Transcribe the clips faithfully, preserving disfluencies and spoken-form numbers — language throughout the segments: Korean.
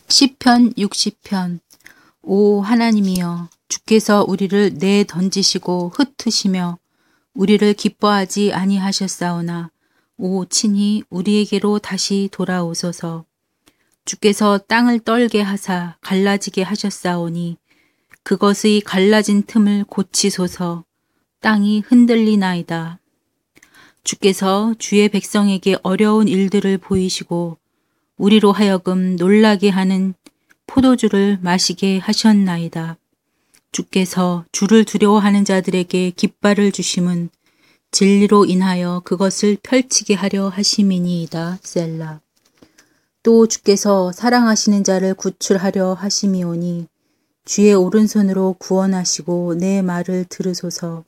시편 육십 편. 오 하나님이여, 주께서 우리를 내 던지시고 흩으시며 우리를 기뻐하지 아니하셨사오나 오 친히 우리에게로 다시 돌아오소서. 주께서 땅을 떨게 하사 갈라지게 하셨사오니 그것의 갈라진 틈을 고치소서. 땅이 흔들리나이다. 주께서 주의 백성에게 어려운 일들을 보이시고 우리로 하여금 놀라게 하는 포도주를 마시게 하셨나이다. 주께서 주를 두려워하는 자들에게 깃발을 주심은 진리로 인하여 그것을 펼치게 하려 하심이니이다. 셀라. 또 주께서 사랑하시는 자를 구출하려 하심이오니 주의 오른손으로 구원하시고 내 말을 들으소서.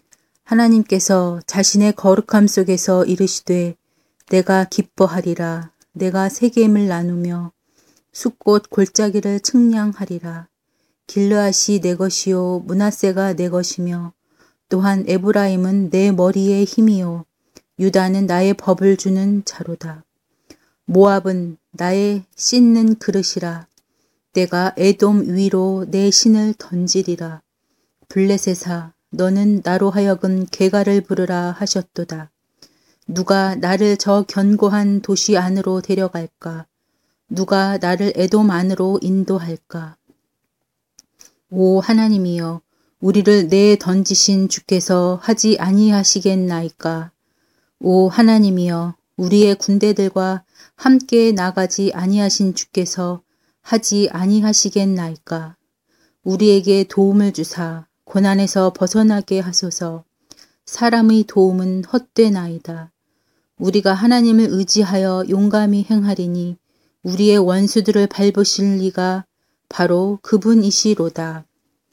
하나님께서 자신의 거룩함 속에서 이르시되 내가 기뻐하리라. 내가 세겜을 나누며 숫꽃 골짜기를 측량하리라. 길르앗이 내 것이요 므낫세가 내 것이며 또한 에브라임은 내 머리의 힘이요 유다는 나의 법을 주는 자로다. 모압은 나의 씻는 그릇이라. 내가 에돔 위로 내 신을 던지리라. 블레셋아 너는 나로 하여금 개가를 부르라 하셨도다. 누가 나를 저 견고한 도시 안으로 데려갈까? 누가 나를 에돔 안으로 인도할까? 오 하나님이여, 우리를 내 던지신 주께서 하지 아니하시겠나이까? 오 하나님이여, 우리의 군대들과 함께 나가지 아니하신 주께서 하지 아니하시겠나이까? 우리에게 도움을 주사 고난에서 벗어나게 하소서. 사람의 도움은 헛되나이다. 우리가 하나님을 의지하여 용감히 행하리니 우리의 원수들을 밟으실 리가 바로 그분이시로다.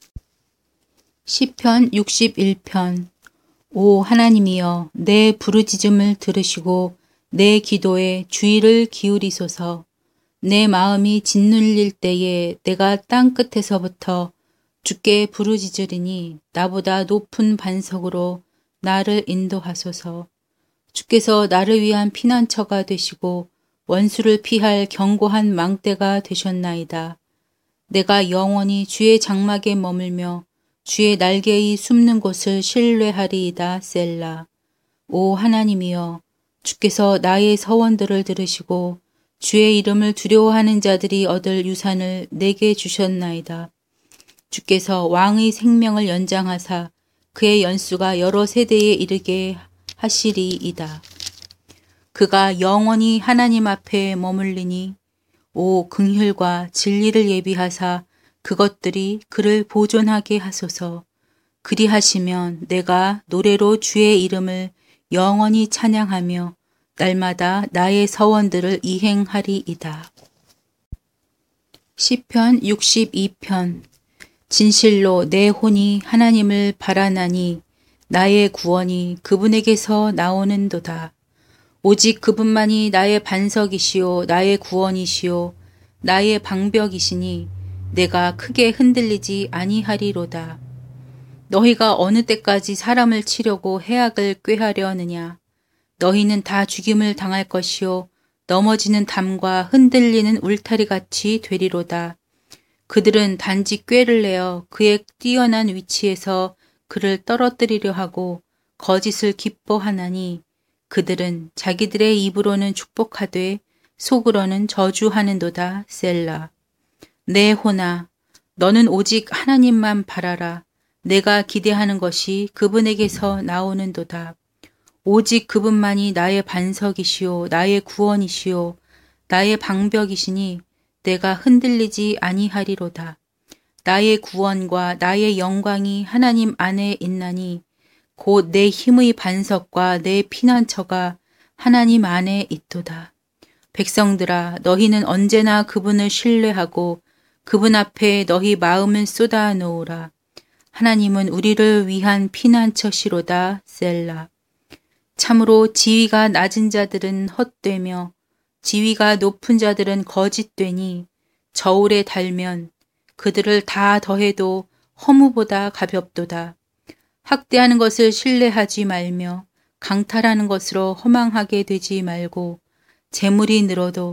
시편 육십일 편. 오 하나님이여, 내 부르짖음을 들으시고 내 기도에 주의를 기울이소서. 내 마음이 짓눌릴 때에 내가 땅 끝에서부터 주께 부르짖으리니 나보다 높은 반석으로 나를 인도하소서. 주께서 나를 위한 피난처가 되시고 원수를 피할 견고한 망대가 되셨나이다. 내가 영원히 주의 장막에 머물며 주의 날개의 숨는 곳을 신뢰하리이다. 셀라. 오 하나님이여, 주께서 나의 서원들을 들으시고 주의 이름을 두려워하는 자들이 얻을 유산을 내게 주셨나이다. 주께서 왕의 생명을 연장하사 그의 연수가 여러 세대에 이르게 하시리이다. 그가 영원히 하나님 앞에 머물리니 오 긍휼과 진리를 예비하사 그것들이 그를 보존하게 하소서. 그리하시면 내가 노래로 주의 이름을 영원히 찬양하며 날마다 나의 서원들을 이행하리이다. 시편 육십이 편. 진실로 내 혼이 하나님을 바라나니 나의 구원이 그분에게서 나오는도다. 오직 그분만이 나의 반석이시요 나의 구원이시요 나의 방벽이시니 내가 크게 흔들리지 아니하리로다. 너희가 어느 때까지 사람을 치려고 해악을 꾀하려느냐. 너희는 다 죽임을 당할 것이요 넘어지는 담과 흔들리는 울타리같이 되리로다. 그들은 단지 꾀를 내어 그의 뛰어난 위치에서 그를 떨어뜨리려 하고 거짓을 기뻐하나니 그들은 자기들의 입으로는 축복하되 속으로는 저주하는도다. 셀라. 내 혼아, 너는 오직 하나님만 바라라. 내가 기대하는 것이 그분에게서 나오는도다. 오직 그분만이 나의 반석이시요 나의 구원이시요 나의 방벽이시니 내가 흔들리지 아니하리로다. 나의 구원과 나의 영광이 하나님 안에 있나니 곧 내 힘의 반석과 내 피난처가 하나님 안에 있도다. 백성들아, 너희는 언제나 그분을 신뢰하고 그분 앞에 너희 마음을 쏟아 놓으라. 하나님은 우리를 위한 피난처시로다. 셀라. 참으로 지위가 낮은 자들은 헛되며 지위가 높은 자들은 거짓되니 저울에 달면 그들을 다 더해도 허무보다 가볍도다. 학대하는 것을 신뢰하지 말며 강탈하는 것으로 허망하게 되지 말고 재물이 늘어도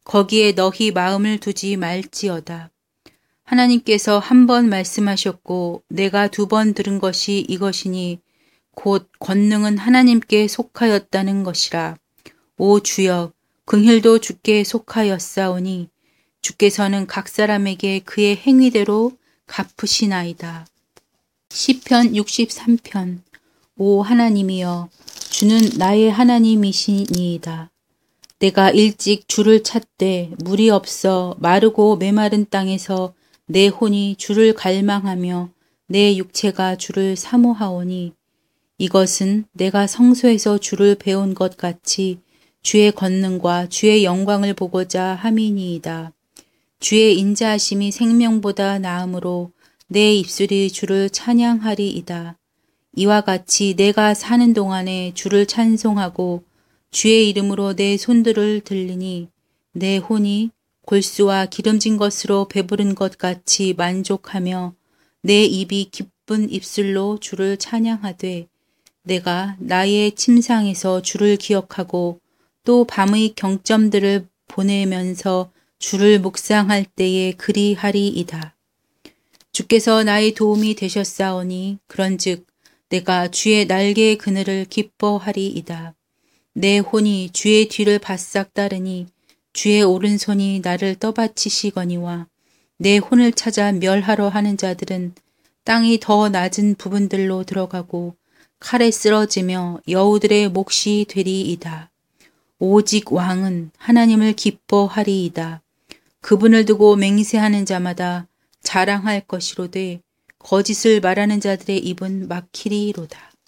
거기에 너희 마음을 두지 말지어다. 하나님께서 한 번 말씀하셨고 내가 두 번 들은 것이 이것이니 곧 권능은 하나님께 속하였다는 것이라. 오 주여, 긍휼도 주께 속하였사오니 주께서는 각 사람에게 그의 행위대로 갚으시나이다. 시편 육십삼 편. 오 하나님이여, 주는 나의 하나님이시니이다. 내가 일찍 주를 찾되 물이 없어 마르고 메마른 땅에서 내 혼이 주를 갈망하며 내 육체가 주를 사모하오니 이것은 내가 성소에서 주를 배운 것 같이 주의 권능과 주의 영광을 보고자 함이니이다. 주의 인자하심이 생명보다 나음으로 내 입술이 주를 찬양하리이다. 이와 같이 내가 사는 동안에 주를 찬송하고 주의 이름으로 내 손들을 들리니 내 혼이 골수와 기름진 것으로 배부른 것 같이 만족하며 내 입이 기쁜 입술로 주를 찬양하되 내가 나의 침상에서 주를 기억하고 또 밤의 경점들을 보내면서 주를 묵상할 때에 그리하리이다. 주께서 나의 도움이 되셨사오니 그런즉 내가 주의 날개의 그늘을 기뻐하리이다. 내 혼이 주의 뒤를 바싹 따르니 주의 오른손이 나를 떠받치시거니와 내 혼을 찾아 멸하러 하는 자들은 땅이 더 낮은 부분들로 들어가고 칼에 쓰러지며 여우들의 몫이 되리이다. 오직 왕은 하나님을 기뻐하리이다. 그분을 두고 맹세하는 자마다 자랑할 것이로되 거짓을 말하는 자들의 입은 막히리로다.